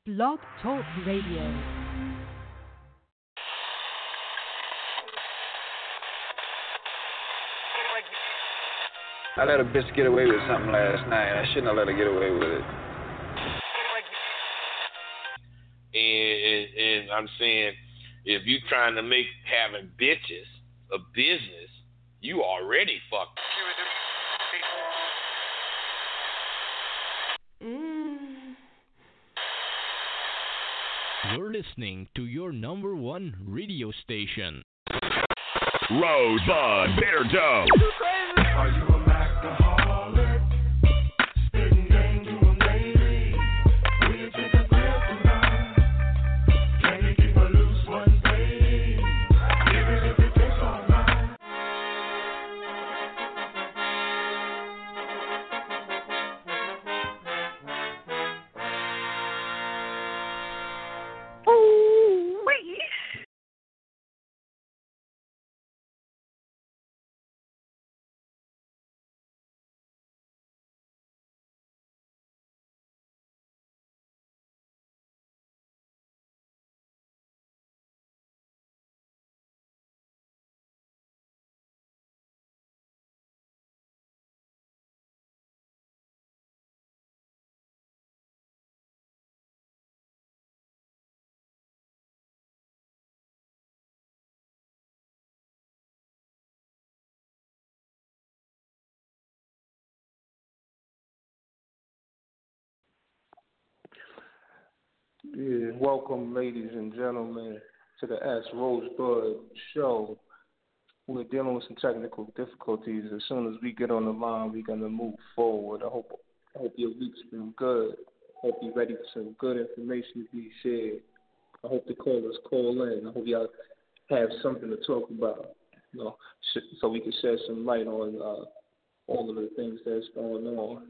Blog Talk Radio. I let a bitch get away with something last night. I shouldn't have let her get away with it. And I'm saying, if you trying to make having bitches a business, you already fucked. You're listening to your number one radio station. Rosebud Bear Doe. Are you a alcoholic? Spitting game to a lady. Will you take a grip tonight? Can you keep her loose one day? Even if it takes all night. Yeah, welcome, ladies and gentlemen, to the S Rosebud Show. We're dealing with some technical difficulties. As soon as we get on the line, we're gonna move forward. I hope your week's been good. Hope you're ready for some good information to be shared. I hope the callers call in. I hope y'all have something to talk about, so we can shed some light on all of the things that's going on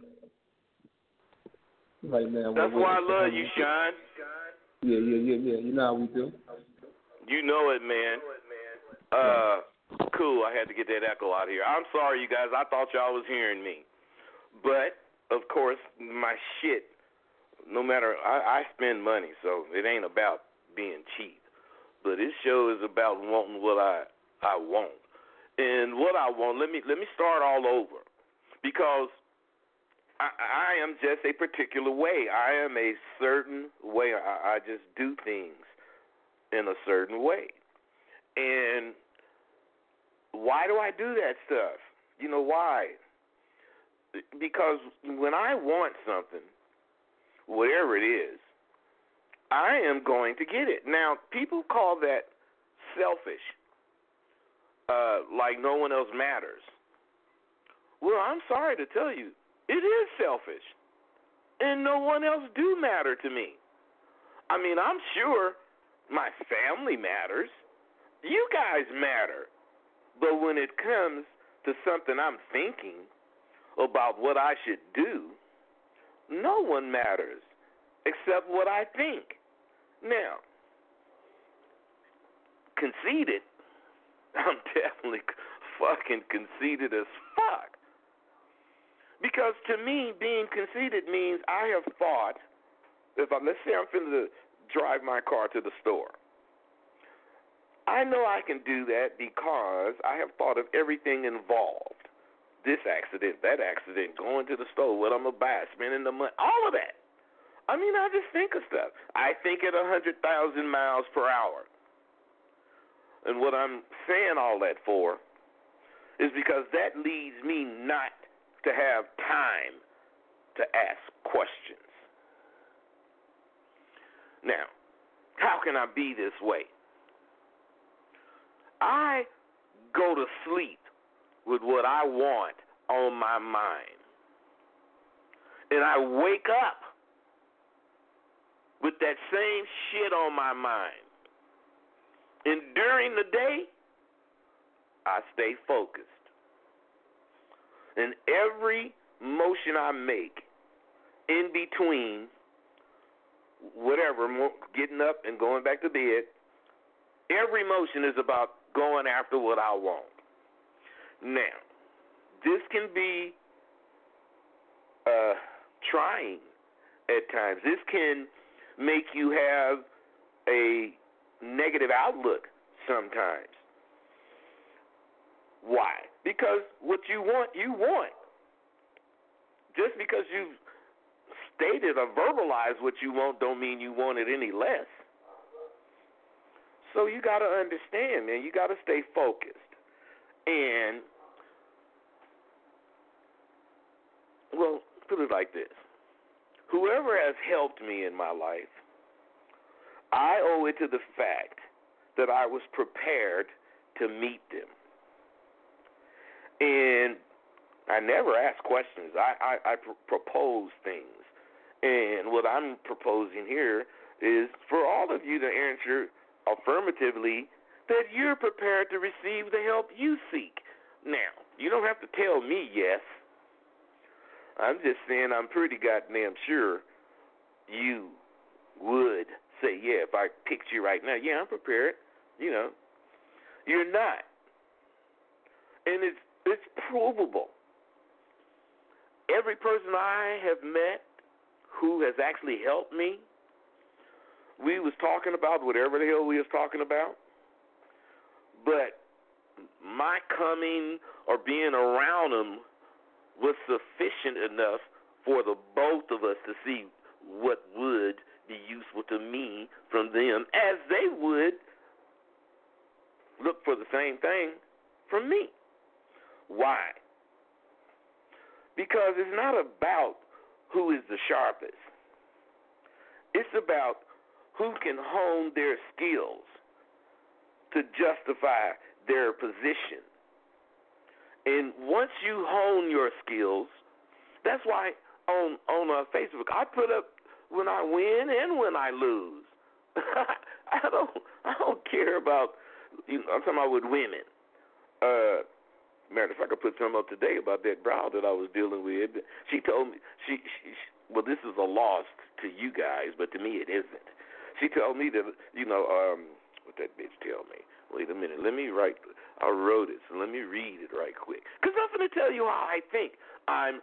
right now. That's why I love you, Sean. Yeah. You know how we do. You know it, man. Cool. I had to get that echo out here. I'm sorry, you guys. I thought y'all was hearing me. But, of course, my shit, no matter, I spend money, so it ain't about being cheap. But this show is about wanting what I want. And what I want, let me start all over. Because I am just a particular way. I am a certain way. I just do things in a certain way. And why do I do that stuff? You know why? Because when I want something, whatever it is, I am going to get it. Now, people call that selfish, like no one else matters. Well, I'm sorry to tell you, it is selfish, and no one else do matter to me. I mean, I'm sure my family matters. You guys matter. But when it comes to something I'm thinking about what I should do, no one matters except what I think. Now, conceited, I'm definitely fucking conceited as fuck. Because to me, being conceited means I have thought, let's say I'm finna to drive my car to the store. I know I can do that because I have thought of everything involved. This accident, that accident, going to the store, what I'm going to buy, spending the money, all of that. I mean, I just think of stuff. I think at 100,000 miles per hour. And what I'm saying all that for is because that leads me not to have time to ask questions. Now, how can I be this way? I go to sleep with what I want on my mind. And I wake up with that same shit on my mind. And during the day, I stay focused. And every motion I make in between whatever, getting up and going back to bed, every motion is about going after what I want. Now, this can be trying at times. This can make you have a negative outlook sometimes. Why? Because what you want, you want. Just because you've stated or verbalized what you want don't mean you want it any less. So you got to understand, man. You got to stay focused. And, well, put it like this. Whoever has helped me in my life, I owe it to the fact that I was prepared to meet them. And I never ask questions. I propose things. And what I'm proposing here is for all of you to answer affirmatively that you're prepared to receive the help you seek. Now, you don't have to tell me yes. I'm just saying I'm pretty goddamn sure you would say, yeah, if I picked you right now, yeah, I'm prepared. You know, you're not. And it's provable. Every person I have met who has actually helped me, we was talking about whatever the hell we was talking about, but my coming or being around them was sufficient enough for the both of us to see what would be useful to me from them as they would look for the same thing from me. Why? Because it's not about who is the sharpest. It's about who can hone their skills to justify their position. And once you hone your skills, that's why on Facebook I put up when I win and when I lose. I don't care about, you know, I'm talking about with women. Matter of fact, I put something up today about that brow that I was dealing with. She told me, well, this is a loss to you guys, but to me it isn't. She told me that, you know, what that bitch tell me? Wait a minute, let me write. I wrote it, so let me read it right quick. Because I'm going to tell you how I think. I'm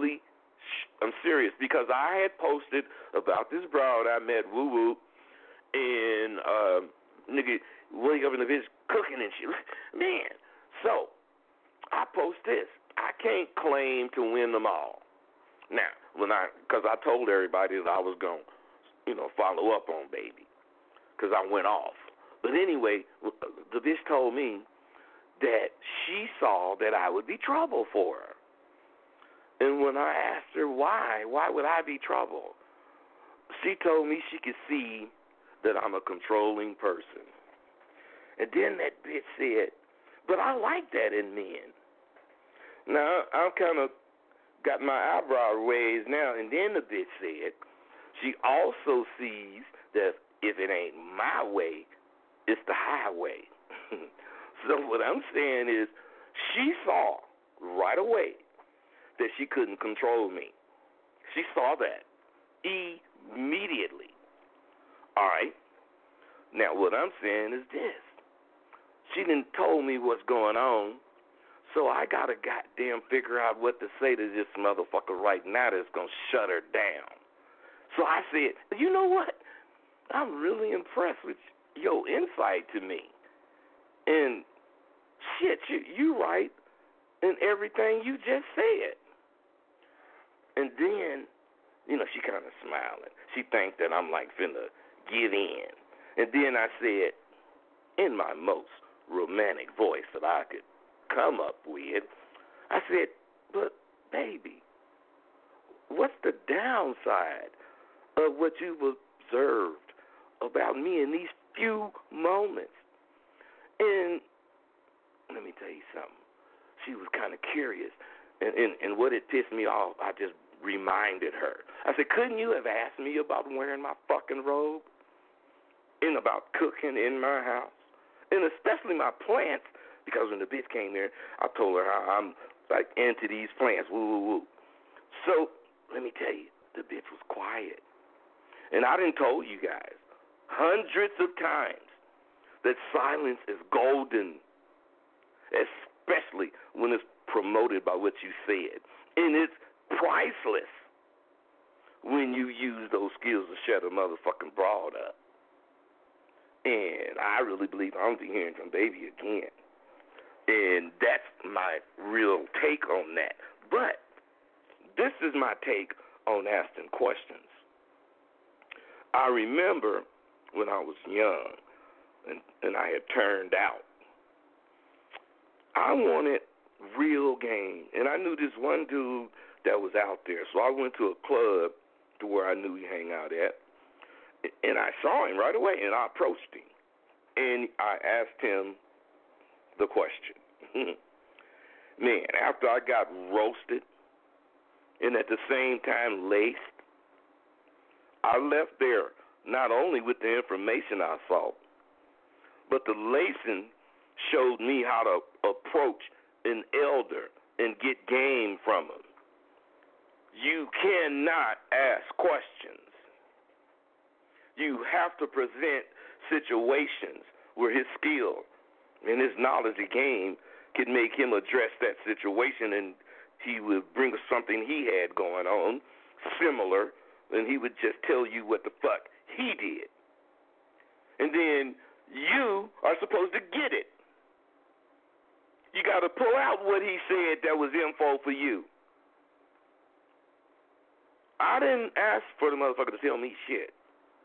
serious, because I had posted about this broad I met, woo-woo, and nigga, wake up in the bitch cooking and shit. Man, so I post this. I can't claim to win them all. Now, because I told everybody that I was going to, you know, follow up on baby, because I went off. But anyway, the bitch told me that she saw that I would be trouble for her. And when I asked her why would I be trouble, she told me she could see that I'm a controlling person. And then that bitch said, but I like that in men. Now, I'm kind of got my eyebrow raised now, and then the bitch said she also sees that if it ain't my way, it's the highway. So what I'm saying is she saw right away that she couldn't control me. She saw that immediately. All right? Now, what I'm saying is this. She done told me what's going on, so I got to goddamn figure out what to say to this motherfucker right now that's going to shut her down. So I said, you know what? I'm really impressed with your insight to me. And shit, you right in everything you just said. And then, you know, she kind of smiling. She thinks that I'm like finna give in. And then I said, in my most romantic voice that I could come up with, I said, but baby, what's the downside of what you've observed about me in these few moments? And let me tell you something. She was kind of curious. And what it pissed me off, I just reminded her. I said, couldn't you have asked me about wearing my fucking robe? And about cooking in my house? And especially my plants, because when the bitch came there, I told her how I'm like into these plants. Woo, woo, woo. So let me tell you, the bitch was quiet. And I done told you guys hundreds of times that silence is golden, especially when it's promoted by what you said. And it's priceless when you use those skills to shut a motherfucking broad up. And I really believe I'm be hearing from Baby again. And that's my real take on that. But this is my take on asking questions. I remember when I was young and I had turned out, I wanted real game. And I knew this one dude that was out there. So I went to a club to where I knew he hang out at. And I saw him right away, and I approached him. And I asked him the question. Man, after I got roasted and at the same time laced, I left there not only with the information I saw, but the lacing showed me how to approach an elder and get game from him. You cannot ask questions. You have to present situations where his skill and his knowledge of game can make him address that situation, and he would bring something he had going on similar, and he would just tell you what the fuck he did. And then you are supposed to get it. You got to pull out what he said that was info for you. I didn't ask for the motherfucker to tell me shit.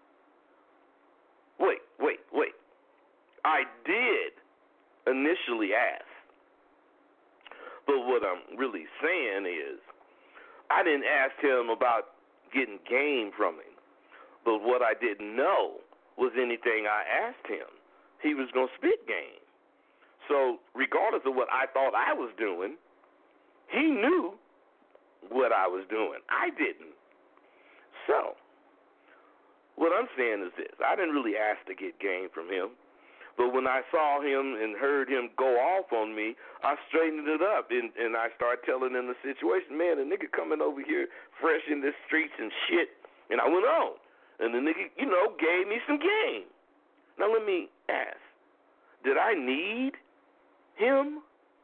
Wait. I did initially ask. But what I'm really saying is, I didn't ask him about getting game from him. But what I didn't know was anything I asked him, he was going to spit game. So regardless of what I thought I was doing, he knew what I was doing. I didn't. So what I'm saying is this. I didn't really ask to get game from him. But when I saw him and heard him go off on me, I straightened it up, and I started telling him the situation. Man, the nigga coming over here fresh in the streets and shit. And I went on. And the nigga, gave me some game. Now let me ask, did I need him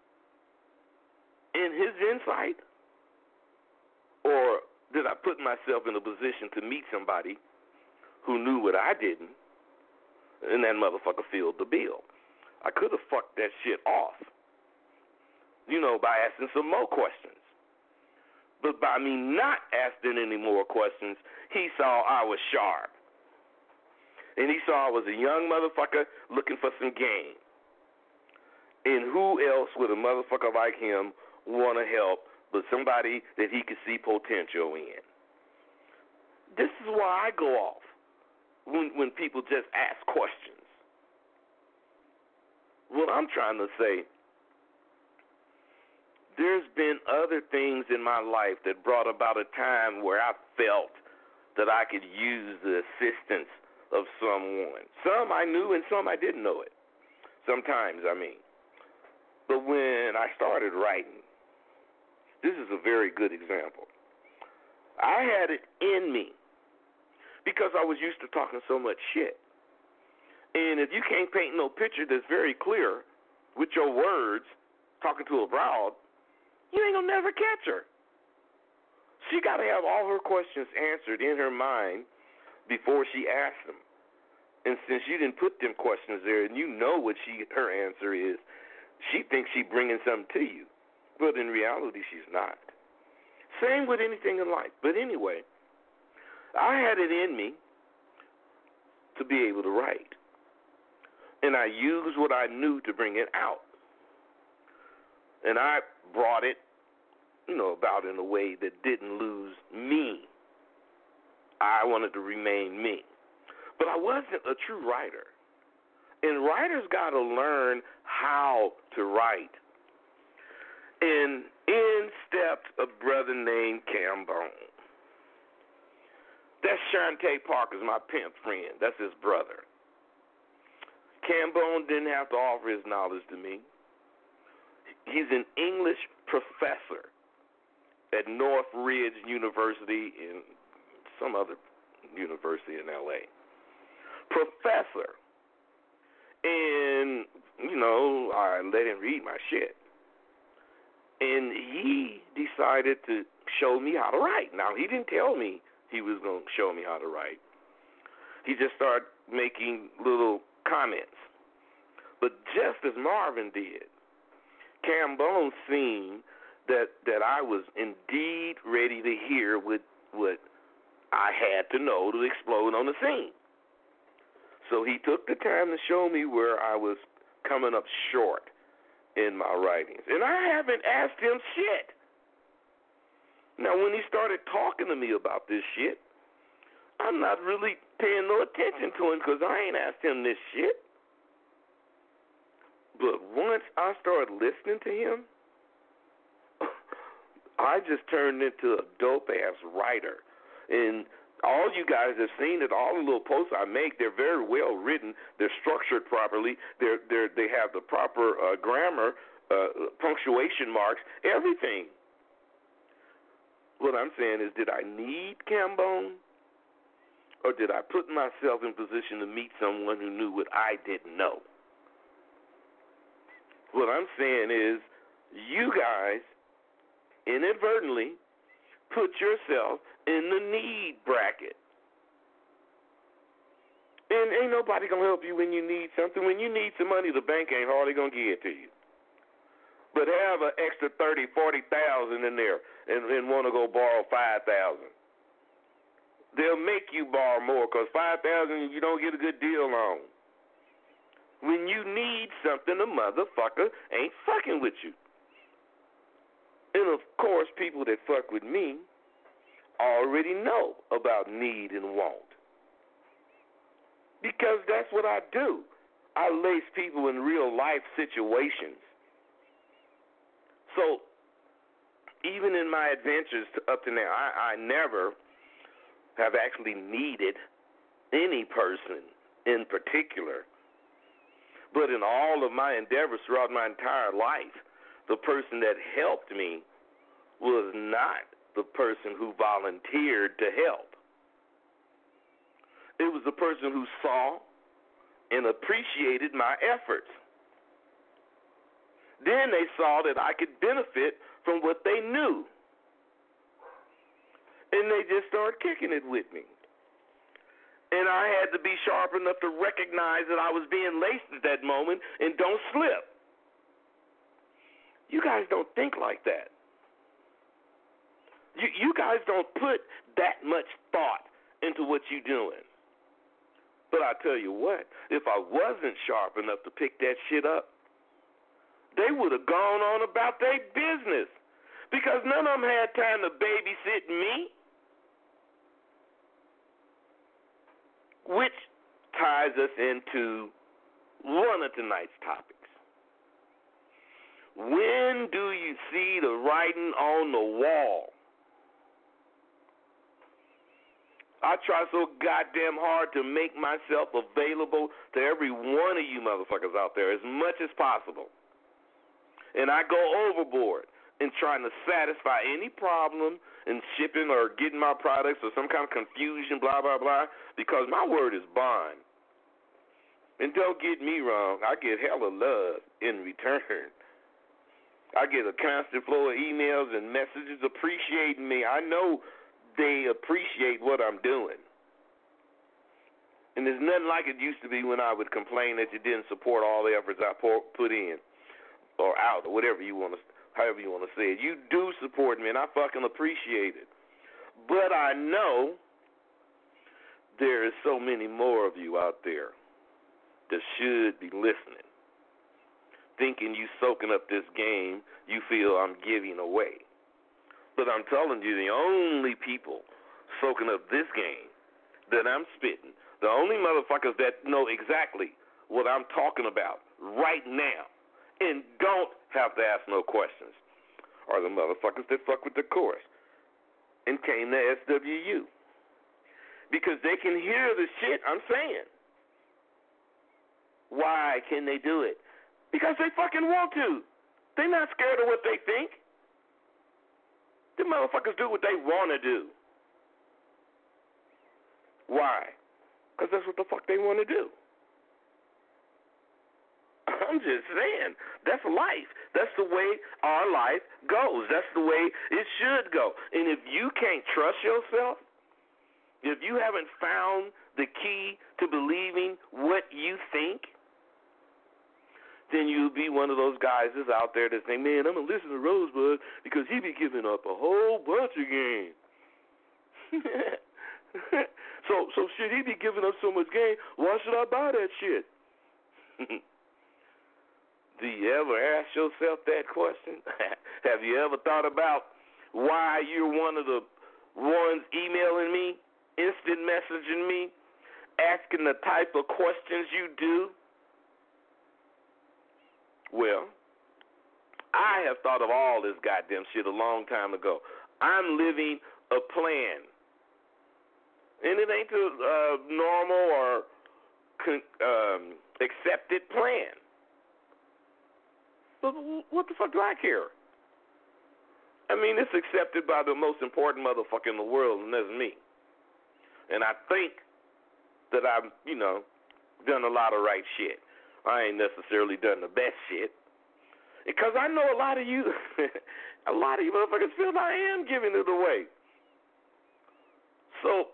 in his insight? Or did I put myself in a position to meet somebody who knew what I didn't? And that motherfucker filled the bill. I could have fucked that shit off, by asking some more questions. But by me not asking any more questions, he saw I was sharp. And he saw I was a young motherfucker looking for some game. And who else would a motherfucker like him want to help but somebody that he could see potential in? This is why I go off. When people just ask questions. What I'm trying to say, there's been other things in my life that brought about a time where I felt that I could use the assistance of someone. Some I knew and some I didn't know it. Sometimes, I mean. But when I started writing, this is a very good example. I had it in me. Because I was used to talking so much shit. And if you can't paint no picture that's very clear with your words, talking to a broad, you ain't gonna never catch her. She got to have all her questions answered in her mind before she asks them. And since you didn't put them questions there and you know what her answer is, she thinks she's bringing something to you. But in reality, she's not. Same with anything in life. But anyway, I had it in me to be able to write. And I used what I knew to bring it out. And I brought it, about in a way that didn't lose me. I wanted to remain me. But I wasn't a true writer. And writers got to learn how to write. And in stepped a brother named Cambone. That's Shantae Parker's my pimp friend. That's his brother. Cambone didn't have to offer his knowledge to me. He's an English professor at North Ridge University in some other university in L.A. Professor. And, I let him read my shit. And he decided to show me how to write. Now, he didn't tell me he was going to show me how to write. he just started making little comments. But just as Marvin did, Cambone seen that I was indeed ready to hear what I had to know to explode on the scene. So he took the time to show me where I was coming up short in my writings. And I haven't asked him shit. Now, when he started talking to me about this shit, I'm not really paying no attention to him because I ain't asked him this shit. But once I started listening to him, I just turned into a dope-ass writer. And all you guys have seen it, all the little posts I make, they're very well written. They're structured properly. They have the proper grammar, punctuation marks, everything. What I'm saying is, did I need Cambone? Or did I put myself in position to meet someone who knew what I didn't know? What I'm saying is, you guys inadvertently put yourself in the need bracket. And ain't nobody going to help you when you need something. When you need some money, the bank ain't hardly going to give it to you. But have an extra 30, 40,000 in there and want to go borrow 5,000. They'll make you borrow more because 5,000 you don't get a good deal on. When you need something, a motherfucker ain't fucking with you. And, of course, people that fuck with me already know about need and want. Because that's what I do. I lace people in real-life situations. So, even in my adventures up to now, I never have actually needed any person in particular. But in all of my endeavors throughout my entire life, the person that helped me was not the person who volunteered to help. It was the person who saw and appreciated my efforts. Then they saw that I could benefit from what they knew. And they just started kicking it with me. And I had to be sharp enough to recognize that I was being laced at that moment and don't slip. You guys don't think like that. You guys don't put that much thought into what you're doing. But I tell you what, if I wasn't sharp enough to pick that shit up, they would have gone on about their business because none of them had time to babysit me. Which ties us into one of tonight's topics. When do you see the writing on the wall? I try so goddamn hard to make myself available to every one of you motherfuckers out there as much as possible. And I go overboard in trying to satisfy any problem in shipping or getting my products or some kind of confusion, blah, blah, blah, because my word is bond. And don't get me wrong, I get hella love in return. I get a constant flow of emails and messages appreciating me. I know they appreciate what I'm doing. And there's nothing like it used to be when I would complain that you didn't support all the efforts I put in or out or whatever you want to, however you want to say it. You do support me, and I fucking appreciate it. But I know there is so many more of you out there that should be listening, thinking you soaking up this game you feel I'm giving away. But I'm telling you, the only people soaking up this game that I'm spitting, the only motherfuckers that know exactly what I'm talking about right now and don't have to ask no questions are the motherfuckers that fuck with the chorus and came to SWU. Because they can hear the shit I'm saying. Why can they do it? Because they fucking want to. They're not scared of what they think. The motherfuckers do what they want to do. Why? Because that's what the fuck they want to do. I'm just saying, that's life. That's the way our life goes. That's the way it should go. And if you can't trust yourself, if you haven't found the key to believing what you think, then you'll be one of those guys that's out there that's saying, man, I'm going to listen to Rosebud because he be giving up a whole bunch of game. so shit, he be giving up so much game, why should I buy that shit? Do you ever ask yourself that question? Have you ever thought about why you're one of the ones emailing me, instant messaging me, asking the type of questions you do? Well, I have thought of all this goddamn shit a long time ago. I'm living a plan. And it ain't a normal or accepted plan. But what the fuck do I care? I mean, it's accepted by the most important motherfucker in the world, and that's me. And I think that I've, done a lot of right shit. I ain't necessarily done the best shit. Because I know a lot of you motherfuckers feel I am giving it away. So,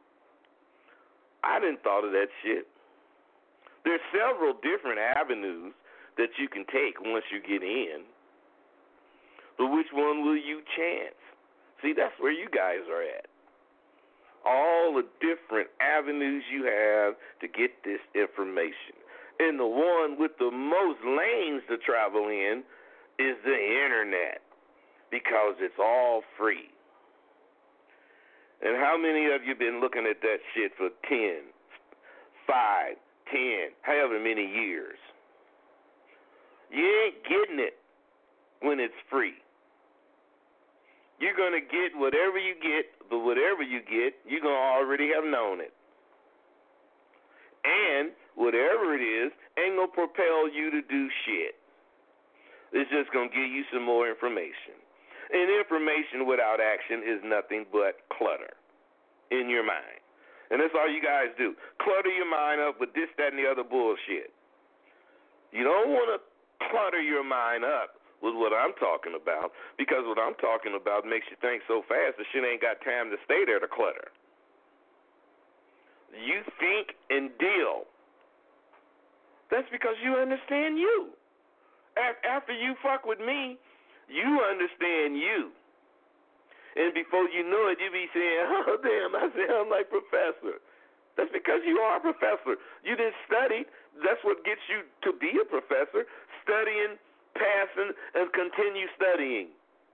I didn't thought of that shit. There's several different avenues that you can take once you get in. But which one will you chance? See, that's where you guys are at. All the different avenues you have to get this information. And the one with the most lanes to travel in is the internet, because it's all free. And how many of you been looking at that shit for 10, 5, 10, however many years? You ain't getting it when it's free. You're going to get whatever you get, but whatever you get, you're going to already have known it. And whatever it is ain't going to propel you to do shit. It's just going to give you some more information. And information without action is nothing but clutter in your mind. And that's all you guys do. Clutter your mind up with this, that, and the other bullshit. You don't want to clutter your mind up with what I'm talking about, because what I'm talking about makes you think so fast the shit ain't got time to stay there to clutter. You think and deal. That's because you understand you. After you fuck with me, you understand you. And before you know it, you be saying, oh, damn, I sound like Professor. That's because you are a professor. You didn't study. That's what gets you to be a professor. Studying, passing, and continue studying.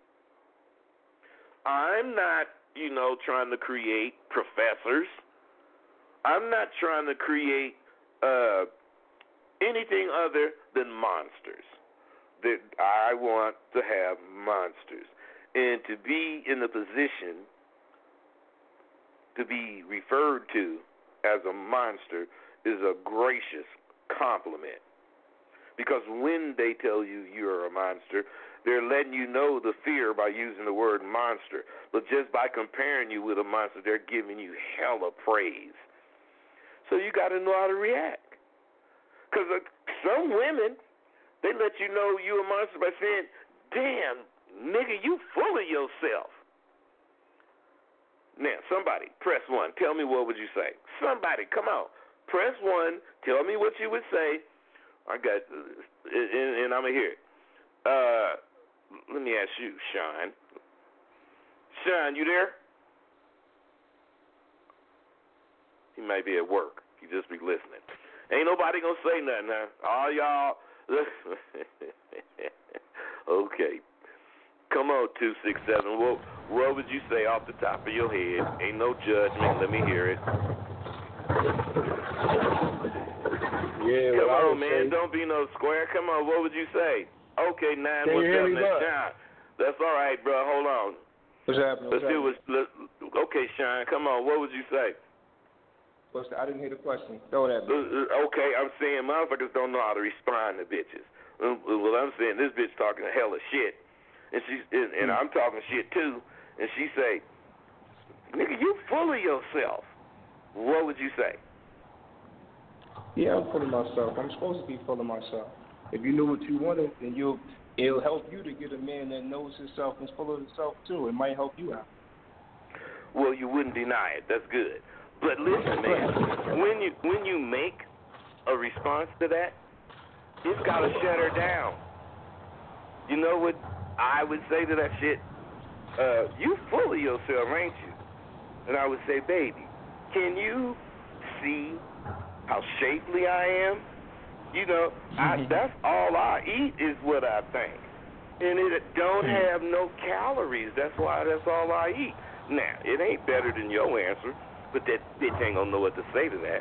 I'm not, trying to create professors. I'm not trying to create anything other than monsters. That I want to have monsters. And to be in the position to be referred to as a monster is a gracious compliment. Because when they tell you you're a monster, they're letting you know the fear by using the word monster. But just by comparing you with a monster, they're giving you hella praise. So you got to know how to react. Because some women, they let you know you're a monster by saying, damn, nigga, you full of yourself. Now, somebody, press 1. Tell me, what would you say? Somebody, come on. Press 1. Tell me what you would say. I got, and I'm going to hear it. Let me ask you, Sean. Sean, you there? He might be at work. He just be listening. Ain't nobody going to say nothing, huh? All y'all. Okay. Come on, 267. What would you say off the top of your head? Ain't no judgment. Let me hear it. Yeah, Come well, on, man. Don't be no square. Come on. What would you say? Okay, 9 Can you hear 1 me, 7. bud? Sean. That's all right, bro. Hold on. What's happening? Let's do it. Okay, Sean. Come on. What would you say? I didn't hear the question. Throw that. Okay, I'm saying motherfuckers don't know how to respond to bitches. Well, I'm saying this bitch talking a hell of shit, and I'm talking shit too, and she say, nigga, you full of yourself. What would you say? Yeah, I'm full of myself. I'm supposed to be full of myself. If you know what you wanted, then it'll help you to get a man that knows himself and is full of himself too. It might help you out. well, you wouldn't deny it. That's good. But listen, man, when you make a response to that, it's got to shut her down. You know what I would say to that shit? You full of yourself, ain't you? And I would say, baby, can you see how shapely I am? You know, that's all I eat is what I think. And it don't have no calories. That's why that's all I eat. Now, it ain't better than your answer, but that bitch ain't gonna know what to say to that.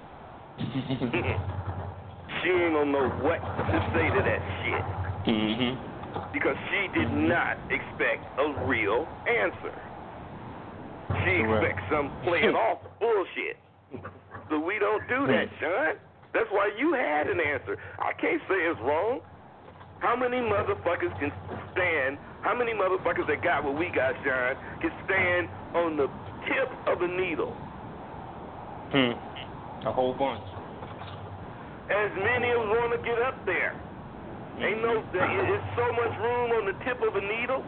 She ain't gonna know what to say to that shit. Because she did not expect a real answer. She expects some playing off bullshit. So we don't do that, Sean. That's why you had an answer. I can't say it's wrong. How many motherfuckers can stand, how many motherfuckers that got what we got, Sean, can stand on the tip of a needle? A whole bunch. As many as want to get up there. Ain't no, it's so much room on the tip of a needle.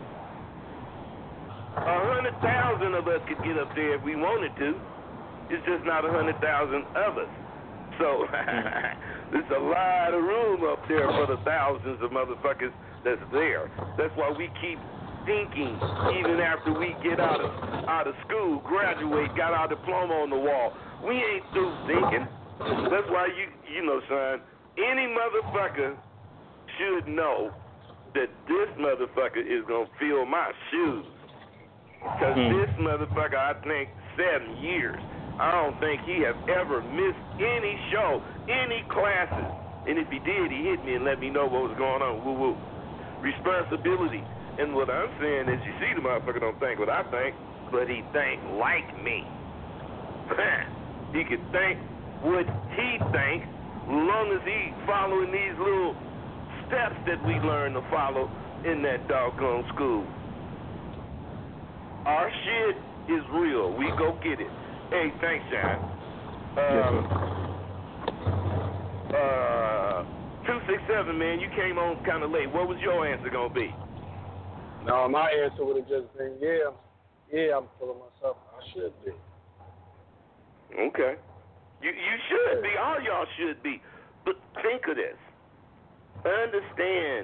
100,000 of us could get up there if we wanted to. It's just not 100,000 of us. So there's a lot of room up there for the thousands of motherfuckers that's there. That's why we keep thinking, even after we get out of school, graduate, got our diploma on the wall. We ain't through thinking. That's why you know, son, any motherfucker should know that this motherfucker is gonna fill my shoes. Because this motherfucker, I think, 7 years. I don't think he has ever missed any show, any classes. And if he did, he hit me and let me know what was going on. Woo-woo. Responsibility. And what I'm saying is, you see the motherfucker don't think what I think, but he think like me. He can think what he think, as long as he following these little steps that we learn to follow in that doggone school. Our shit is real. We go get it. Hey, thanks, John. 267, man, you came on kind of late. What was your answer going to be? No, my answer would have just been, yeah, I'm full of myself. I should be. Okay. You should be. All y'all should be. But think of this. Understand,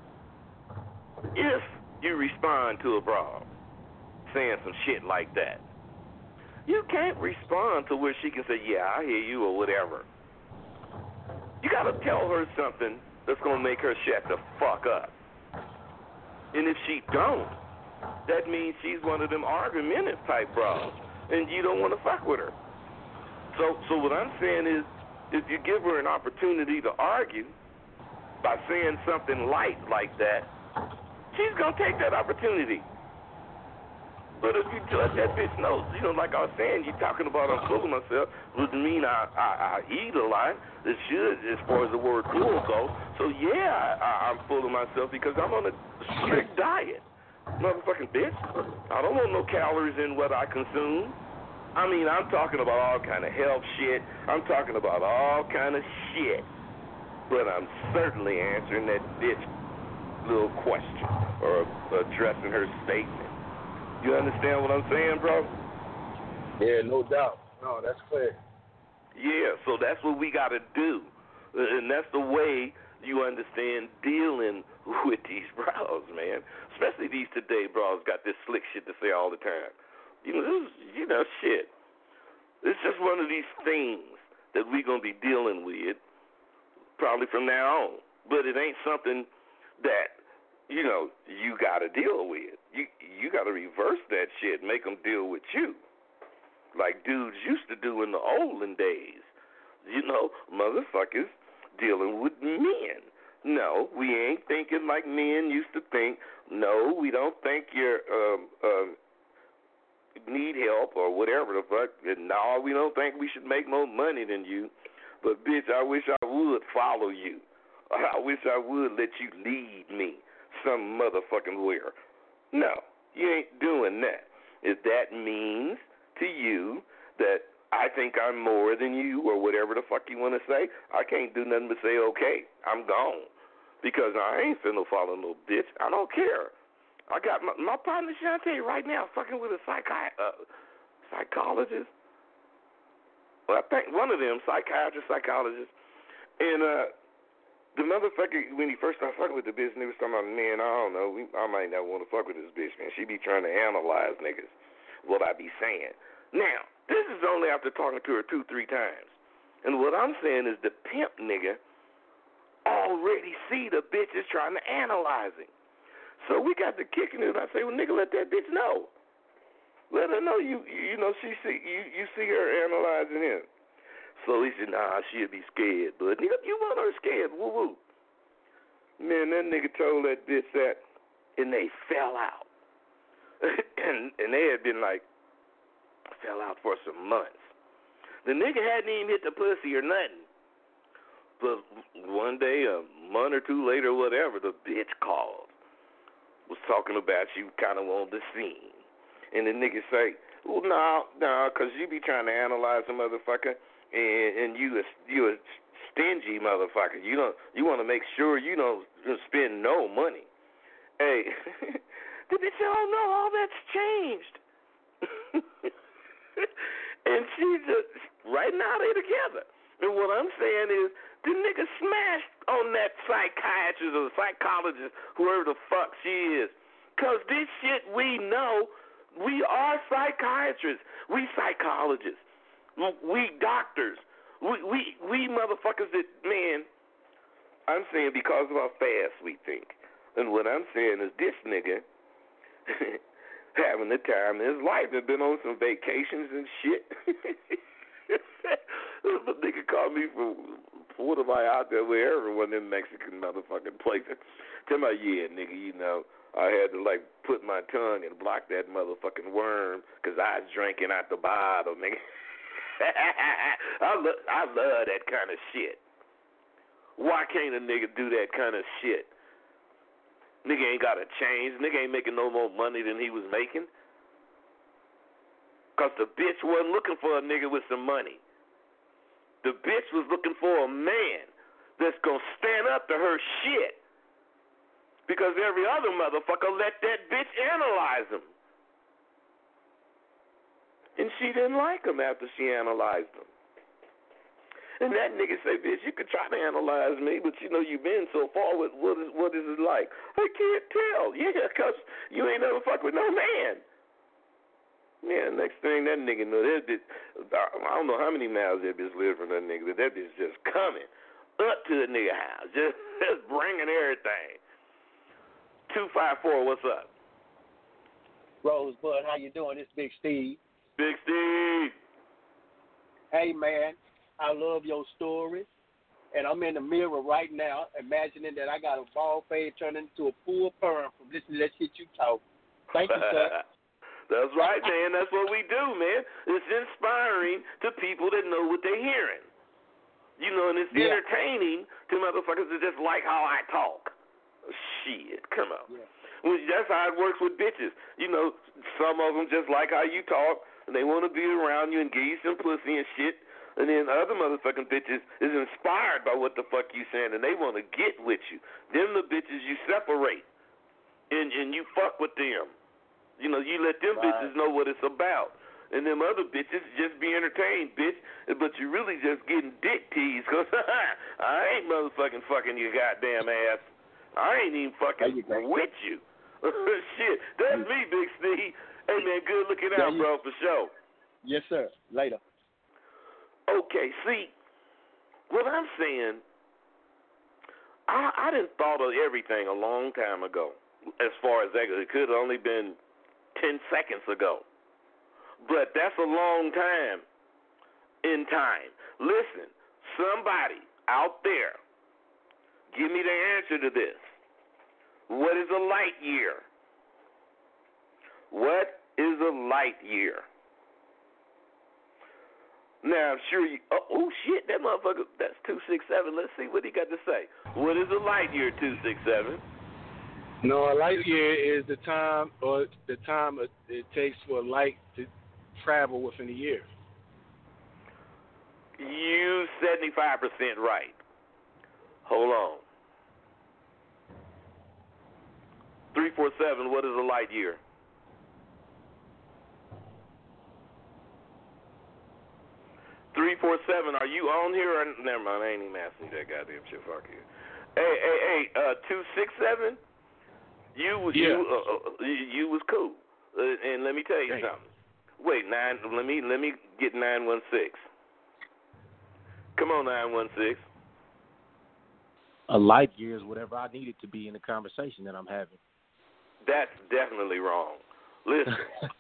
if you respond to a broad saying some shit like that, you can't respond to where she can say, yeah, I hear you or whatever. You got to tell her something that's going to make her shut the fuck up. And if she don't, that means she's one of them argumentative type bras, and you don't want to fuck with her. So what I'm saying is, if you give her an opportunity to argue by saying something light like that, she's going to take that opportunity. But if you let that bitch know, you know, like I was saying, you're talking about I'm full of myself, doesn't mean I eat a lot. It should, as far as the word full goes. So, yeah, I'm full of myself because I'm on a strict diet. Motherfucking bitch. I don't want no calories in what I consume. I mean, I'm talking about all kind of health shit. I'm talking about all kind of shit. But I'm certainly answering that bitch little question or addressing her statement. You understand what I'm saying, bro? Yeah, no doubt. No, that's clear. Yeah, so that's what we got to do. And that's the way you understand dealing with these bros, man. Especially these today bros got this slick shit to say all the time. Shit. It's just one of these things that we're going to be dealing with probably from now on. But it ain't something that, you got to deal with. You got to reverse that shit, make them deal with you. Like dudes used to do in the olden days. Motherfuckers dealing with men. No, we ain't thinking like men used to think. No, we don't think you're need help or whatever the fuck. And no, we don't think we should make more money than you. But, bitch, I wish I would follow you. I wish I would let you lead me some motherfucking where. No, you ain't doing that. If that means to you that I think I'm more than you or whatever the fuck you want to say, I can't do nothing but say, okay, I'm gone. Because I ain't finna follow no bitch. I don't care. I got my partner Shantae right now fucking with a psychologist. Well, I think one of them, psychologist. And the motherfucker, when he first started fucking with the bitch, he was talking about, man, I don't know, I might not want to fuck with this bitch, man. She be trying to analyze niggas, what I be saying. Now, this is only after talking to her 2-3 times. And what I'm saying is the pimp nigga already see the bitch is trying to analyze him. So we got to kicking it, and I say, well, nigga, let that bitch know. Let her know you know you see her analyzing him. So he said, nah, she'll be scared. But nigga, you want her scared, woo-woo. Man, that nigga told that bitch that, and they fell out. and they had been like, fell out for some months. The nigga hadn't even hit the pussy or nothing. But one day, a month or two later, whatever, the bitch called. Was talking about you kind of on the scene. And the nigga say, well, no, because you be trying to analyze a motherfucker, and you a stingy motherfucker. You want to make sure you don't spend no money. Hey, the bitch said, oh, no, all that's changed. And she just, right now they together. And what I'm saying is, the nigga smashed on that psychiatrist or psychologist, whoever the fuck she is. Because this shit we know, we are psychiatrists. We psychologists. We doctors. We motherfuckers that, man, I'm saying because of how fast we think. And what I'm saying is this nigga having the time in his life, has been on some vacations and shit. The nigga called me for what am I out there with everyone in Mexican motherfucking places. Tell me, yeah, nigga, you know, I had to like put my tongue and block that motherfucking worm because I was drinking out the bottle, nigga. I love that kind of shit. Why can't a nigga do that kind of shit? Nigga ain't got to change. Nigga ain't making no more money than he was making. Because the bitch wasn't looking for a nigga with some money. The bitch was looking for a man that's going to stand up to her shit. Because every other motherfucker let that bitch analyze him. And she didn't like him after she analyzed him. And that nigga say, bitch, you could try to analyze me, but you know you've been so far with what is it like? I can't tell. Yeah, because you ain't never fuck with no man. Yeah, next thing that nigga know, that bitch, I don't know how many miles that bitch lived from that nigga, but that bitch just coming up to the nigga house, just bringing everything. 254, what's up? Rosebud, how you doing? It's Big Steve. Big Steve. Hey, man, I love your story, and I'm in the mirror right now imagining that I got a bald fade turning into a full perm from listening to that shit you talk. Thank you, sir. That's right, man. That's what we do, man. It's inspiring to people that know what they're hearing. You know, and it's entertaining to motherfuckers that just like how I talk. Shit, come on. Yeah. Well, that's how it works with bitches. You know, some of them just like how you talk, and they want to be around you and give you some pussy and shit. And then other motherfucking bitches is inspired by what the fuck you saying, and they want to get with you. Them the bitches you separate, and you fuck with them. You know, you let them bitches know what it's about. And them other bitches just be entertained, bitch. But you really just getting dick teased because I ain't motherfucking fucking your goddamn ass. I ain't even fucking with you. Shit, that's me, Big Steve. Hey, man, good looking out, bro, for sure. Yes, sir. Later. Okay, see, what I'm saying, I done thought of everything a long time ago. As far as that, it could have only been 10 seconds ago. But that's a long time in time. Listen, somebody out there, give me the answer to this. What is a light year? What is a light year? Now, I'm sure you, oh shit, that motherfucker, that's 267. Let's see what he got to say. What is a light year, 267? No, a light year is the time it takes for light to travel within a year. You 75% right. Hold on. 347, what is a light year? Are you on here? Or, never mind, I ain't even asking you that goddamn shit. Fuck you. Hey, 267. You was cool. And let me tell you something. Wait, let me get 916. Come on, 916. A light year is whatever I need it to be in the conversation that I'm having. That's definitely wrong. Listen,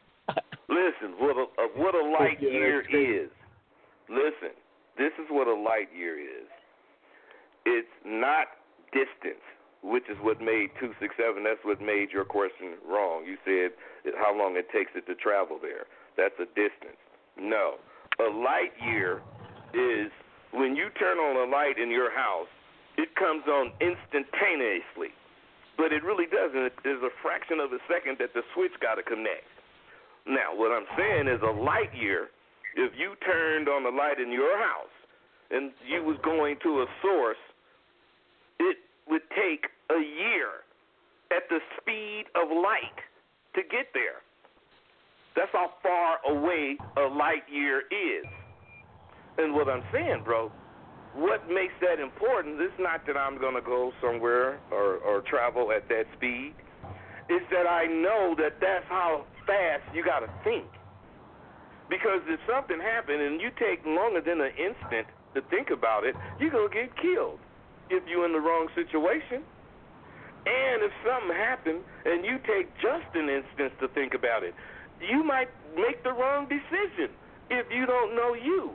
what a light year is. Listen, this is what a light year is. It's not distance, which is what made 267. That's what made your question wrong. You said how long it takes it to travel there. That's a distance. No, a light year is when you turn on a light in your house, it comes on instantaneously. But it really doesn't. There's a fraction of a second that the switch got to connect. Now, what I'm saying is a light year, if you turned on the light in your house and you was going to a source, it would take a year at the speed of light to get there. That's how far away a light year is. And what I'm saying, bro, what makes that important is not that I'm going to go somewhere or travel at that speed. It's that I know that that's how fast you got to think. Because if something happened and you take longer than an instant to think about it, you're going to get killed if you're in the wrong situation. And if something happened and you take just an instant to think about it, you might make the wrong decision if you don't know you.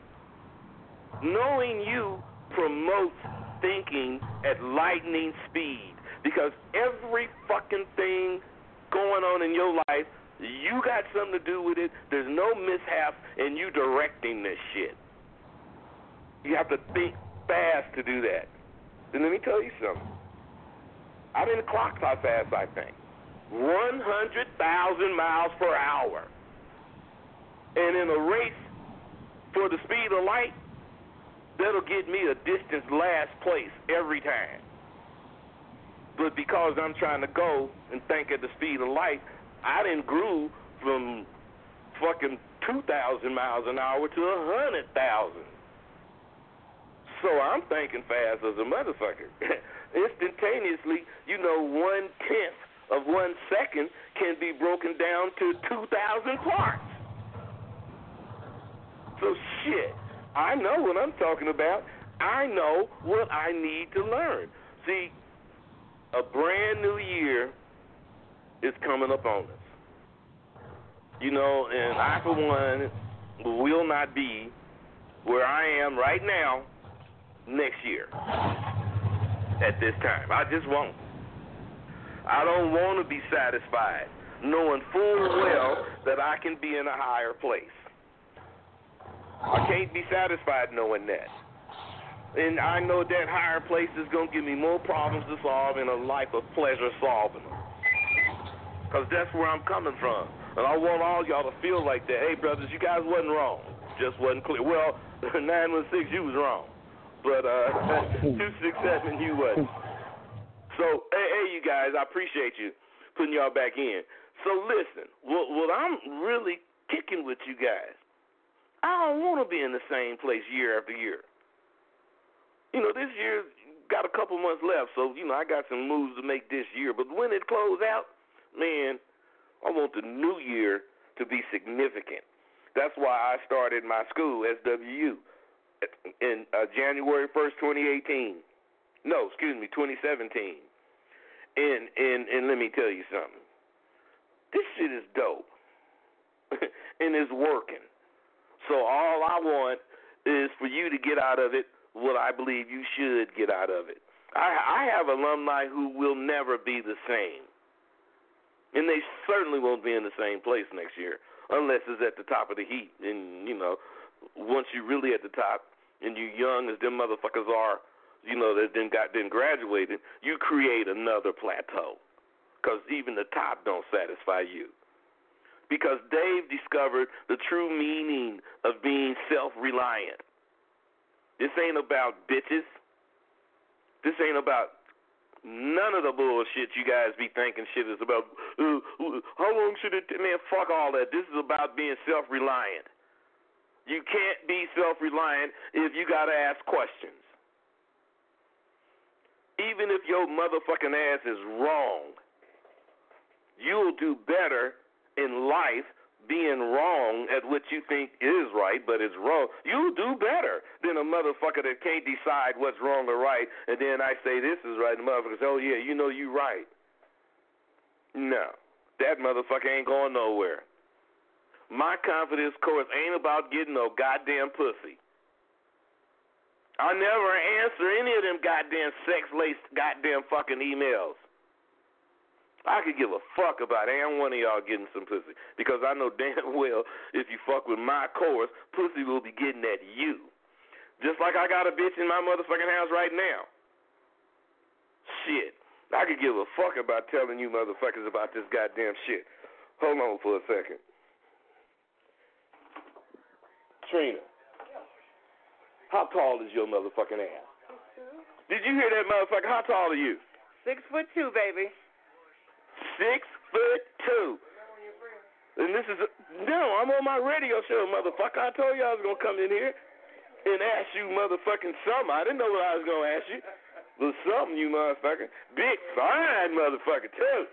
Knowing you promotes thinking at lightning speed, because every fucking thing going on in your life, you got something to do with it. There's no mishap, and you directing this shit. You have to think fast to do that. And let me tell you something. I didn't clock how fast I think. 100,000 miles per hour. And in a race for the speed of light, that'll get me a distance last place every time. But because I'm trying to go and think at the speed of light, I didn't grew from fucking 2,000 miles an hour to 100,000. So I'm thinking fast as a motherfucker. Instantaneously, 1/10 of 1 second can be broken down to 2,000 parts. So shit, I know what I'm talking about. I know what I need to learn. See, a brand new year is coming up on us. And I, for one, will not be where I am right now next year at this time. I just won't. I don't want to be satisfied knowing full well that I can be in a higher place. I can't be satisfied knowing that. And I know that higher place is going to give me more problems to solve in a life of pleasure solving them. Because that's where I'm coming from. And I want all y'all to feel like that. Hey, brothers, you guys wasn't wrong. Just wasn't clear. Well, 916, you was wrong. But 267, you wasn't. So, hey, you guys, I appreciate you putting y'all back in. So, listen, what I'm really kicking with you guys, I don't want to be in the same place year after year. This year got a couple months left, so, I got some moves to make this year. But when it closes out, man, I want the new year to be significant. That's why I started my school, SWU, in January 1st, 2018. No, 2017. And let me tell you something. This shit is dope. And it's working. So all I want is for you to get out of it what I believe you should get out of it. I have alumni who will never be the same. And they certainly won't be in the same place next year unless it's at the top of the heap. And, once you're really at the top and you're young as them motherfuckers are, that then graduated, you create another plateau because even the top don't satisfy you. Because they've discovered the true meaning of being self-reliant. This ain't about bitches. This ain't about None of the bullshit you guys be thinking shit is about. How long should it? Man, fuck all that. This is about being self-reliant. You can't be self-reliant if you gotta ask questions. Even if your motherfucking ass is wrong, you'll do better in life being wrong at what you think is right, but it's wrong. You'll do better than a motherfucker that can't decide what's wrong or right, and then I say this is right, and the motherfucker says, oh yeah, you know you right. No, that motherfucker ain't going nowhere. My confidence course ain't about getting no goddamn pussy. I never answer any of them goddamn sex-laced goddamn fucking emails. I could give a fuck about any one of y'all getting some pussy, because I know damn well if you fuck with my course, pussy will be getting at you. Just like I got a bitch in my motherfucking house right now. Shit. I could give a fuck about telling you motherfuckers about this goddamn shit. Hold on for a second. Trina, how tall is your motherfucking ass? Did you hear that motherfucker? How tall are you? 6'2", baby. 6'2". And this is I'm on my radio show, motherfucker. I told you I was gonna come in here and ask you motherfucking something. I didn't know what I was gonna ask you, but something, you motherfucker. Big fine motherfucker too.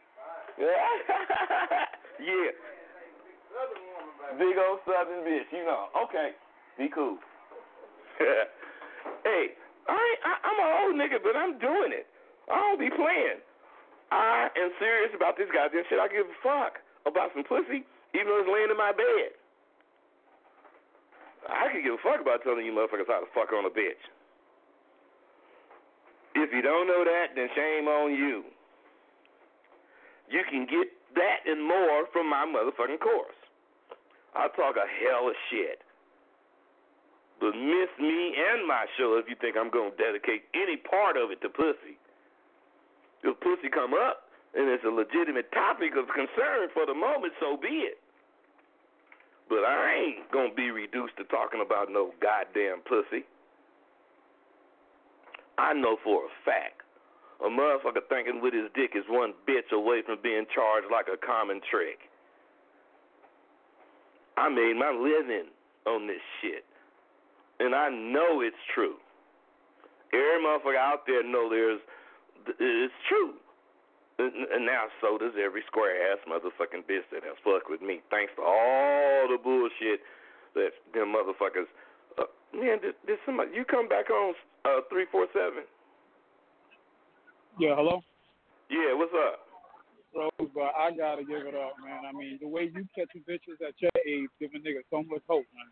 Yeah. Big old southern bitch, you know. Okay, be cool. Hey, I'm an old nigga, but I'm doing it. I don't be playing. I am serious about this goddamn shit. I give a fuck about some pussy, even though it's laying in my bed. I could give a fuck about telling you motherfuckers how to fuck on a bitch. If you don't know that, then shame on you. You can get that and more from my motherfucking course. I talk a hell of shit. But miss me and my show if you think I'm going to dedicate any part of it to pussy. If pussy come up and it's a legitimate topic of concern for the moment, so be it. But I ain't going to be reduced to talking about no goddamn pussy. I know for a fact a motherfucker thinking with his dick is one bitch away from being charged like a common trick. I made my living on this shit. And I know it's true. Every motherfucker out there know it's true. And now so does every square-ass motherfucking bitch that has fucked with me. Thanks to all the bullshit that them motherfuckers... man, did somebody... You come back on 347? Yeah, hello? Yeah, what's up? Rosebud, I gotta give it up, man. I mean, the way you catching bitches at your age, giving niggas so much hope, man.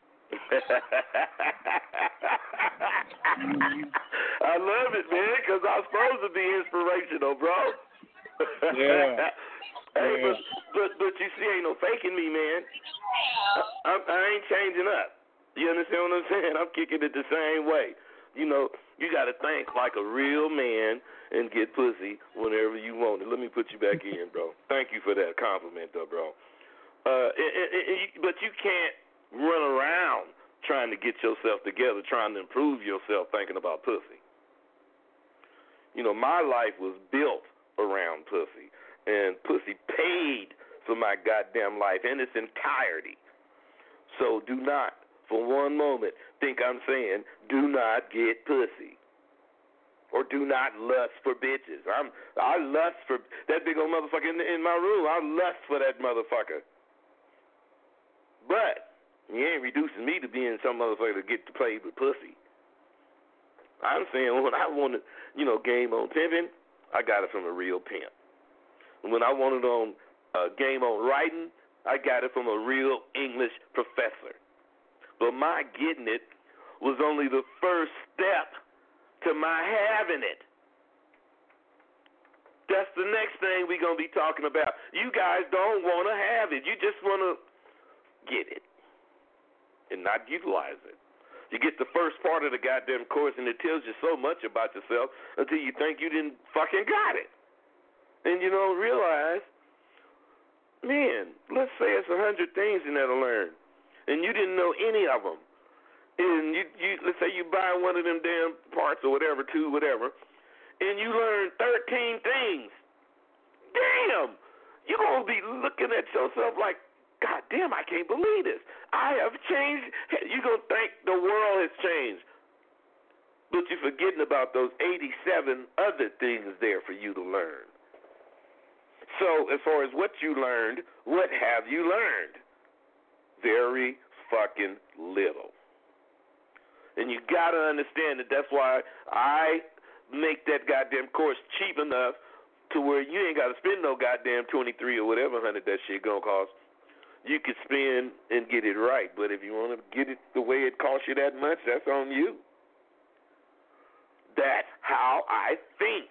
I love it, man, because I'm supposed to be inspirational, bro. Yeah. Hey, yeah. But you see, ain't no faking me, man. I ain't changing up. You understand what I'm saying? I'm kicking it the same way. You know, you got to think like a real man and get pussy whenever you want it. Let me put you back in, bro. Thank you for that compliment, though, bro. But you can't run around trying to get yourself together, trying to improve yourself, thinking about pussy. You know, my life was built around pussy, and pussy paid for my goddamn life in its entirety. So do not, for one moment, think I'm saying do not get pussy. Or do not lust for bitches. I lust for that big old motherfucker in my room. I lust for that motherfucker. But you ain't reducing me to being some motherfucker to get to play with pussy. I'm saying when I wanted, game on pimping, I got it from a real pimp. When I wanted on game on writing, I got it from a real English professor. But my getting it was only the first step to my having it. That's the next thing we're going to be talking about. You guys don't want to have it. You just want to get it and not utilize it. You get the first part of the goddamn course, and it tells you so much about yourself until you think you didn't fucking got it. And you don't realize, man, let's say it's 100 things you never learned, and you didn't know any of them. And you let's say you buy one of them damn parts or whatever, two, whatever, and you learn 13 things, damn, you're going to be looking at yourself like, God damn, I can't believe this. I have changed. You're going to think the world has changed. But you're forgetting about those 87 other things there for you to learn. So as far as what you learned, what have you learned? Very fucking little. And you got to understand that that's why I make that goddamn course cheap enough to where you ain't got to spend no goddamn 23 or whatever hundred that shit going to cost. You could spend and get it right. But if you want to get it the way it costs you that much, that's on you. That's how I think.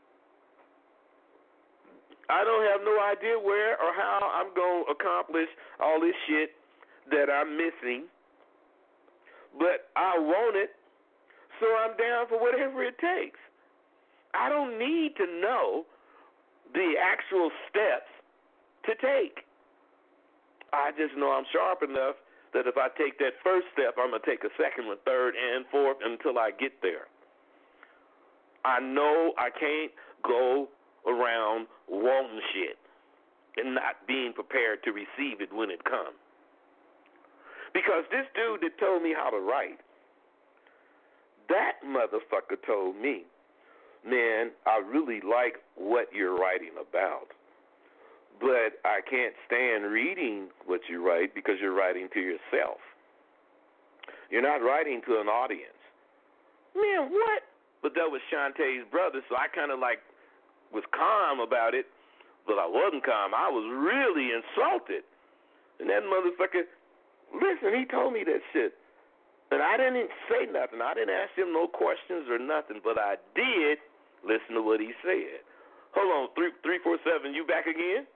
I don't have no idea where or how I'm going to accomplish all this shit that I'm missing, but I want it, so I'm down for whatever it takes. I don't need to know the actual steps to take. I just know I'm sharp enough that if I take that first step, I'm going to take a second, a third, and fourth until I get there. I know I can't go around wanting shit and not being prepared to receive it when it comes. Because this dude that told me how to write, that motherfucker told me, man, I really like what you're writing about, but I can't stand reading what you write because you're writing to yourself. You're not writing to an audience. Man, what? But that was Shantae's brother, so I kind of like was calm about it, but I wasn't calm. I was really insulted. And that motherfucker, listen, he told me that shit. And I didn't say nothing. I didn't ask him no questions or nothing, but I did listen to what he said. Hold on, 347, you back again?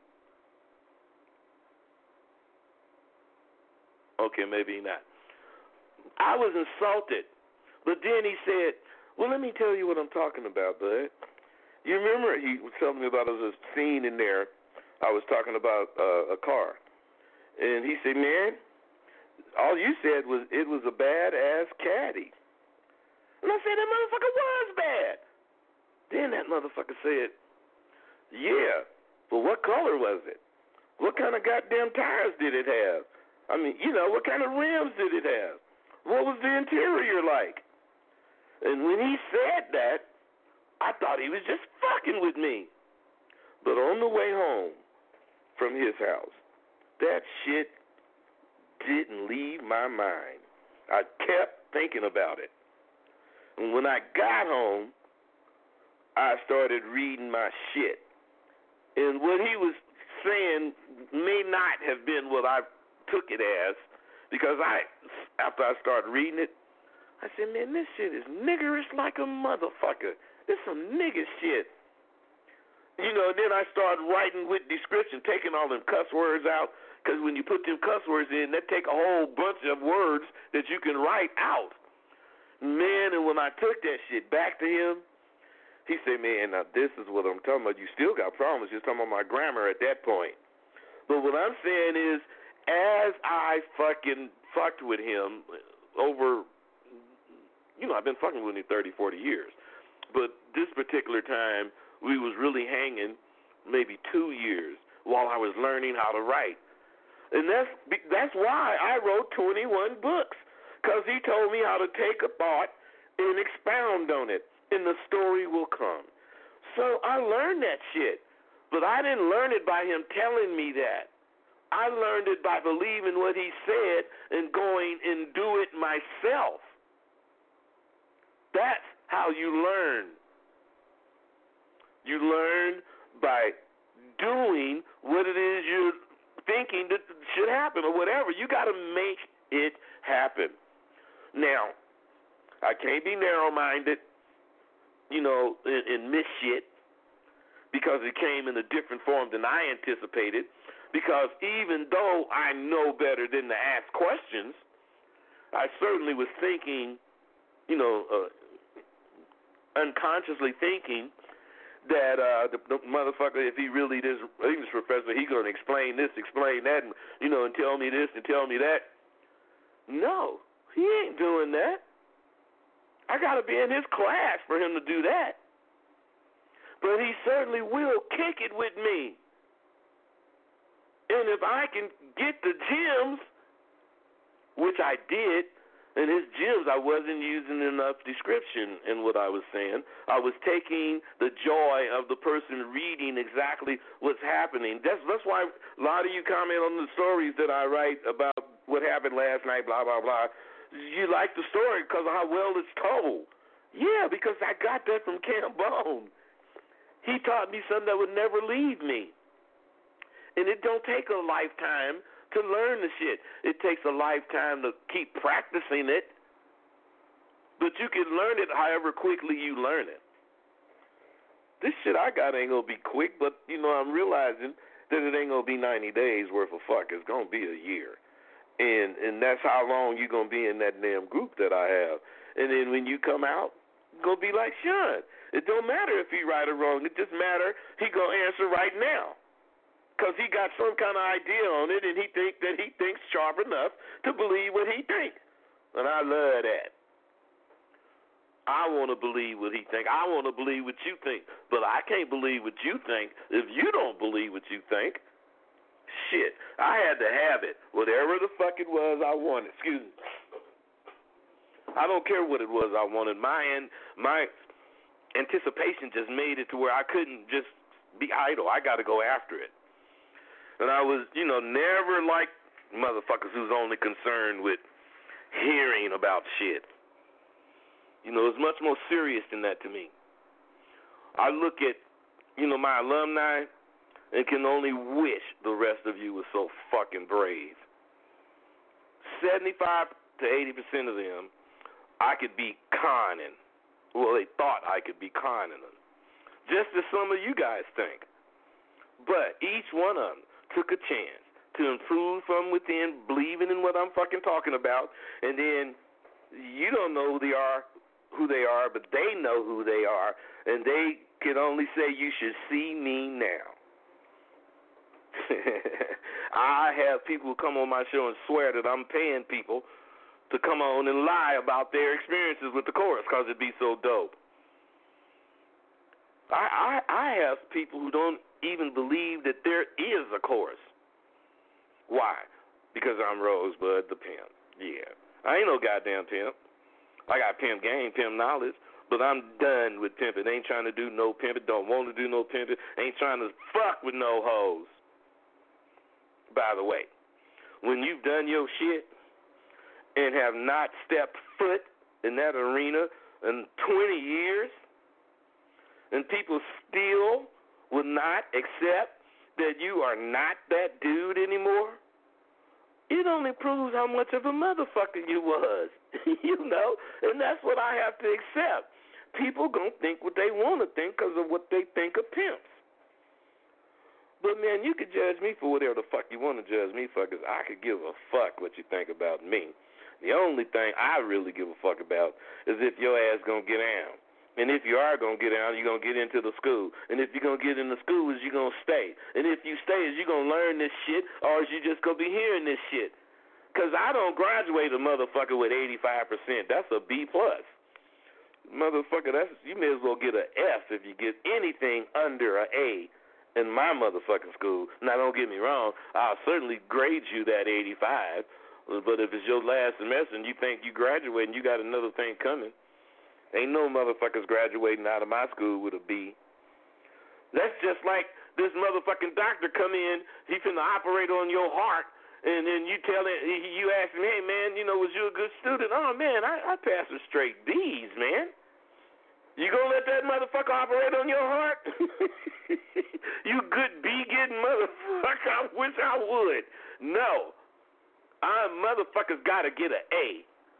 Okay, maybe not. I was insulted. But then he said, well, let me tell you what I'm talking about, bud. You remember he was telling me about a scene in there. I was talking about a car. And he said, man, all you said was it was a badass caddy. And I said, that motherfucker was bad. Then that motherfucker said, yeah, but what color was it? What kind of goddamn tires did it have? I mean, you know, what kind of rims did it have? What was the interior like? And when he said that, I thought he was just fucking with me. But on the way home from his house, that shit didn't leave my mind. I kept thinking about it. And when I got home, I started reading my shit. And what he was saying may not have been what I took it as, because after I started reading it, I said, man, this shit is niggerish like a motherfucker. This some nigger shit. You know, then I started writing with description, taking all them cuss words out, because when you put them cuss words in, that take a whole bunch of words that you can write out. Man, and when I took that shit back to him, he said, man, now this is what I'm talking about. You still got problems. You're talking about my grammar at that point. But what I'm saying is, as I fucking fucked with him over, you know, I've been fucking with him 30, 40 years. But this particular time, we was really hanging maybe 2 years while I was learning how to write. And that's why I wrote 21 books, because he told me how to take a thought and expound on it, and the story will come. So I learned that shit, but I didn't learn it by him telling me that. I learned it by believing what he said and going and do it myself. That's how you learn. You learn by doing what it is you're thinking that should happen or whatever. You got to make it happen. Now, I can't be narrow-minded, you know, and miss shit because it came in a different form than I anticipated. Because even though I know better than to ask questions, I certainly was thinking, you know, unconsciously thinking that the motherfucker, if he really is English professor, he's going to explain this, explain that, and, you know, and tell me this and tell me that. No, he ain't doing that. I got to be in his class for him to do that. but he certainly will kick it with me. And if I can get the gems, which I did, and his gems, I wasn't using enough description in what I was saying. I was taking the joy of the person reading exactly what's happening. That's why a lot of you comment on the stories that I write about what happened last night, blah, blah, blah. You like the story because of how well it's told. Yeah, because I got that from Cam Bone. He taught me something that would never leave me. And it don't take a lifetime to learn the shit. It takes a lifetime to keep practicing it. But you can learn it however quickly you learn it. This shit I got ain't going to be quick, but, I'm realizing that it ain't going to be 90 days worth of fuck. It's going to be a year. And that's how long you're going to be in that damn group that I have. And then when you come out, it's going to be like Sean. It don't matter if he right or wrong. It just matter he going to answer right now. Because he got some kind of idea on it, and he thinks sharp enough to believe what he thinks. And I love that. I want to believe what he thinks. I want to believe what you think. But I can't believe what you think if you don't believe what you think. Shit. I had to have it. Whatever the fuck it was I wanted. Excuse me. I don't care what it was I wanted. My anticipation just made it to where I couldn't just be idle. I got to go after it. And I was, never like motherfuckers who's only concerned with hearing about shit. It's much more serious than that to me. I look at, my alumni and can only wish the rest of you were so fucking brave. 75 to 80% of them, I could be conning. Well, they thought I could be conning them. Just as some of you guys think. But each one of them took a chance to improve from within, believing in what I'm fucking talking about, and then you don't know who they are, but they know who they are, and they can only say you should see me now. I have people come on my show and swear that I'm paying people to come on and lie about their experiences with the chorus because it'd be so dope. I have people who don't even believe that there is a chorus. Why? Because I'm Rosebud the pimp. Yeah. I ain't no goddamn pimp. I got pimp game, pimp knowledge, but I'm done with pimping. Ain't trying to do no pimping, don't want to do no pimping, ain't trying to fuck with no hoes. By the way, when you've done your shit and have not stepped foot in that arena in 20 years, and people still will not accept that you are not that dude anymore, it only proves how much of a motherfucker you was, and that's what I have to accept. People gonna think what they want to think because of what they think of pimps. But, man, you can judge me for whatever the fuck you want to judge me for, because I could give a fuck what you think about me. The only thing I really give a fuck about is if your ass gonna get down. And if you are going to get out, you're going to get into the school. And if you're going to get in the school, is you going to stay. And if you stay, is you going to learn this shit, or is you just going to be hearing this shit? Because I don't graduate a motherfucker with 85%. That's a B+. Motherfucker, you may as well get an F if you get anything under an A in my motherfucking school. Now, don't get me wrong. I'll certainly grade you that 85. But if it's your last semester and you think you graduate and you got another thing coming, ain't no motherfuckers graduating out of my school with a B. That's just like this motherfucking doctor come in, he finna operate on your heart, and then you tell him, you ask him, hey, man, was you a good student? Oh, man, I passed with straight B's, man. You gonna let that motherfucker operate on your heart? You good B-getting motherfucker, I wish I would. No. Motherfuckers gotta get an A.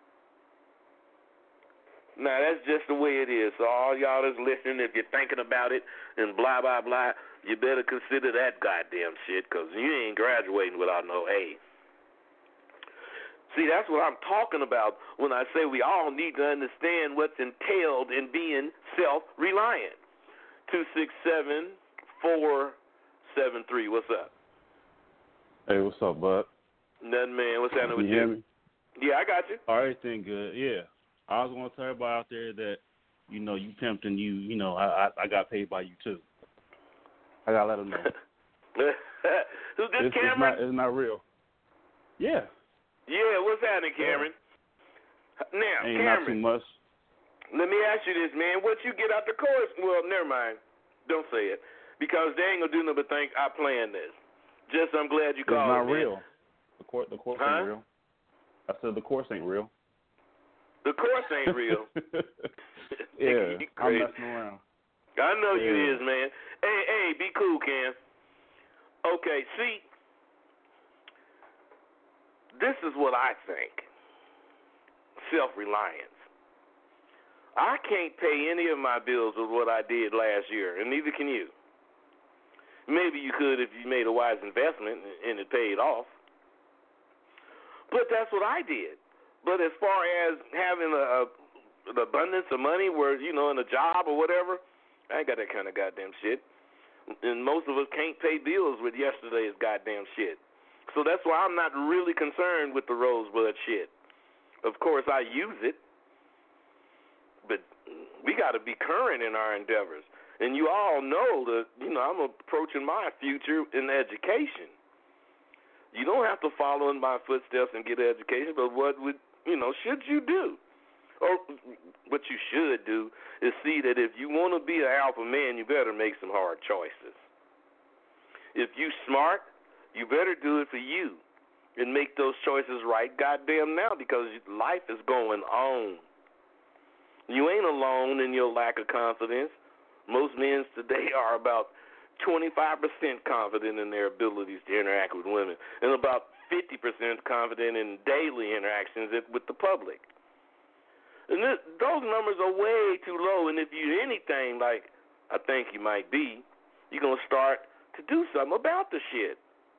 Now, that's just the way it is. So all y'all that's listening, if you're thinking about it and blah, blah, blah, you better consider that goddamn shit, because you ain't graduating without no A. See, that's what I'm talking about when I say we all need to understand what's entailed in being self-reliant. 267-473. What's up? Hey, what's up, bud? Nothing, man. What's happening with you? Hear me? Yeah, I got you. Everything good, yeah. I was going to tell everybody out there that you pimped and I got paid by you too. I gotta let them know. Who's this, Cameron? It's not real. Yeah. Yeah, what's happening, Cameron? Now, Ain't Cameron, not too much. let me ask you this, man. What you get out the course? Well, never mind. Don't say it. Because they ain't going to do nothing but think I planned this. Just I'm glad you called It's not me. real. The course ain't real. I said the course ain't real. The course ain't real. Yeah, You I'm crazy. messing around. I know you Yeah. is, man. Hey, be cool, Cam. Okay, see, this is what I think. Self-reliance. I can't pay any of my bills with what I did last year, and neither can you. Maybe you could if you made a wise investment and it paid off. But that's what I did. But as far as having an abundance of money where, in a job or whatever, I ain't got that kind of goddamn shit. And most of us can't pay bills with yesterday's goddamn shit. So that's why I'm not really concerned with the Rosebud shit. Of course, I use it. But we got to be current in our endeavors. And you all know that, I'm approaching my future in education. You don't have to follow in my footsteps and get an education, but what should you do? Or what you should do is see that if you want to be an alpha man, you better make some hard choices. If you smart, you better do it for you and make those choices right goddamn now, because life is going on. You ain't alone in your lack of confidence. Most men today are about 25% confident in their abilities to interact with women and about 50% confident in daily interactions with the public. And those numbers are way too low, and if you're anything like I think you might be, you're going to start to do something about the shit.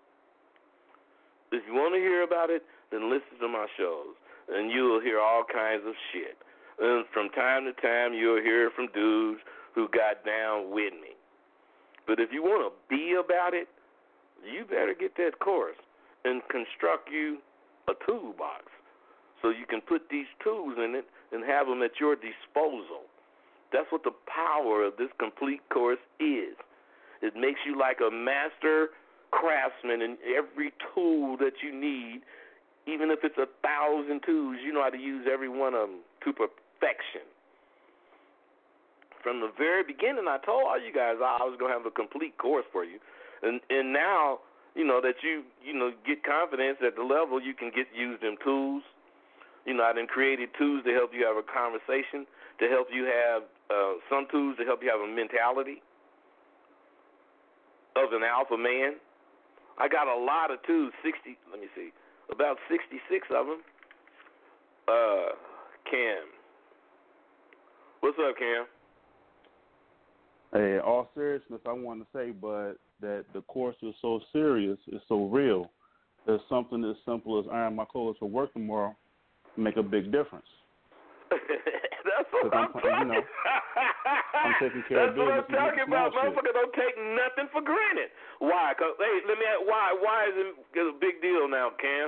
If you want to hear about it, then listen to my shows, and you'll hear all kinds of shit. And from time to time, you'll hear from dudes who got down with me. But if you want to be about it, you better get that course and construct you a toolbox so you can put these tools in it and have them at your disposal. That's what the power of this complete course is. It makes you like a master craftsman in every tool that you need. Even if it's 1,000 tools, you know how to use every one of them to perfection. From the very beginning, I told all you guys I was going to have a complete course for you. And now, that you get confidence at the level you can use them tools. I done created tools to help you have a conversation, to help you have some tools to help you have a mentality of an alpha man. I got a lot of tools, about 66 of them. Cam. What's up, Cam? Hey, all seriousness, I want to say, but that the course is so serious, it's so real. There's something as simple as iron my clothes for work tomorrow make a big difference. That's what I'm talking about. I'm taking care of business. That's what I'm talking about. Motherfucker don't take nothing for granted. Why? Cause, hey, let me ask, why is it a big deal now, Cam?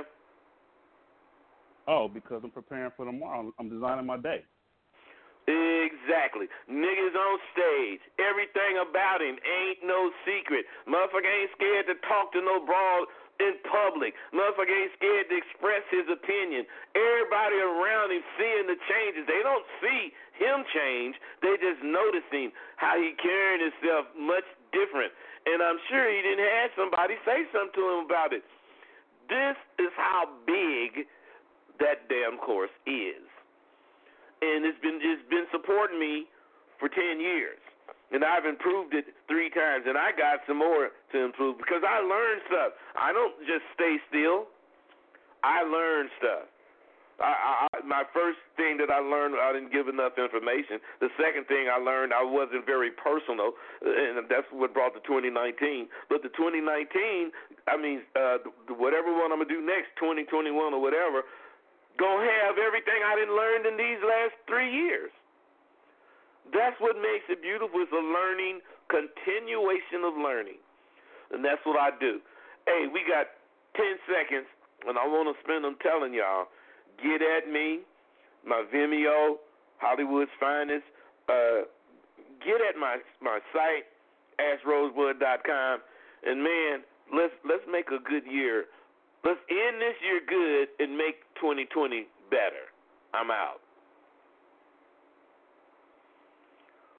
Oh, because I'm preparing for tomorrow. I'm designing my day. Exactly. Niggas on stage. Everything about him ain't no secret. Motherfucker ain't scared to talk to no broad in public. Motherfucker ain't scared to express his opinion. Everybody around him seeing the changes. They don't see him change. They just noticing how he carrying himself much different. And I'm sure he didn't have somebody say something to him about it. This is how big that damn course is. And it's been supporting me for 10 years. And I've improved it 3 times, and I got some more to improve because I learned stuff. I don't just stay still. I learn stuff. My first thing that I learned, I didn't give enough information. The second thing I learned, I wasn't very personal, and that's what brought the 2019. But the 2019, whatever one I'm going to do next, 2021 or whatever, gonna have everything I didn't learn in these last 3 years. That's what makes it beautiful. It's a learning, continuation of learning. And that's what I do. Hey, we got 10 seconds, and I want to spend them telling y'all, get at me, my Vimeo, Hollywood's Finest, get at my site, AskRosebud.com, and man, let's make a good year. Let's end this year good and make 2020 better. I'm out.